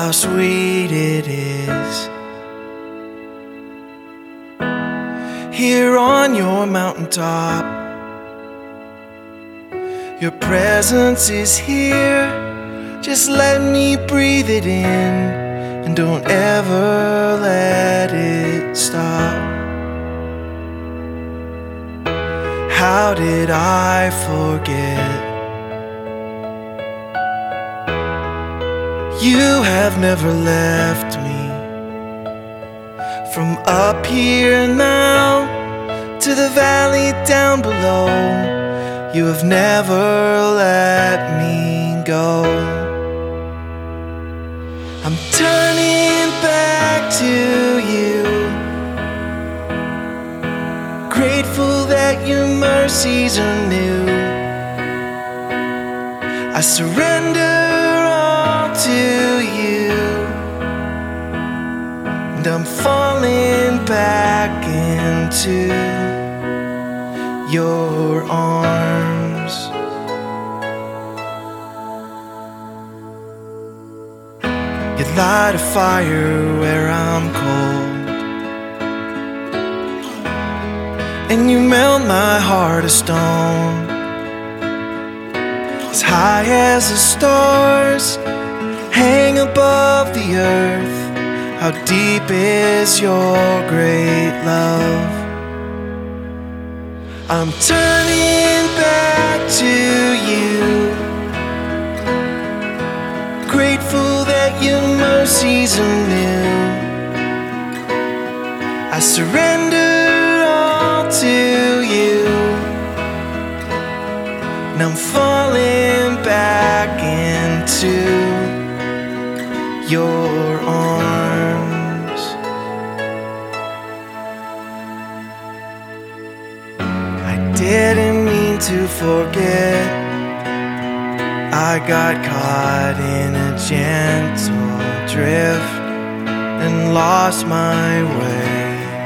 how sweet it is here on your mountaintop. Your presence is here, just let me breathe it in, and don't ever let it stop. How did I forget? You have never left me. From up here now to the valley down below, you have never let me go. I'm turning back to you, grateful that your mercies are new. I surrender all to you, and I'm falling back into your arms. You light a fire where I'm cold, and you melt my heart of stone. As high as the stars hang above the earth, how deep is your great love? I'm turning back to you, grateful that your mercies are new. I surrender all to you, and I'm falling back into your arms. I didn't mean to forget, I got caught in a gentle drift and lost my way.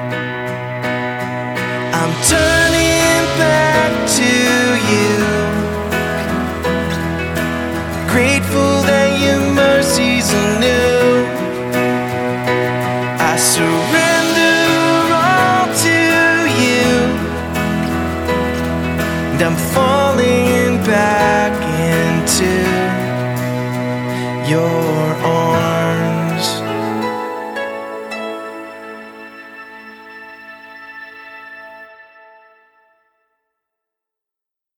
I'm turning back to you, grateful that your mercies are new. I surrender all to you, and I'm falling back into your arms.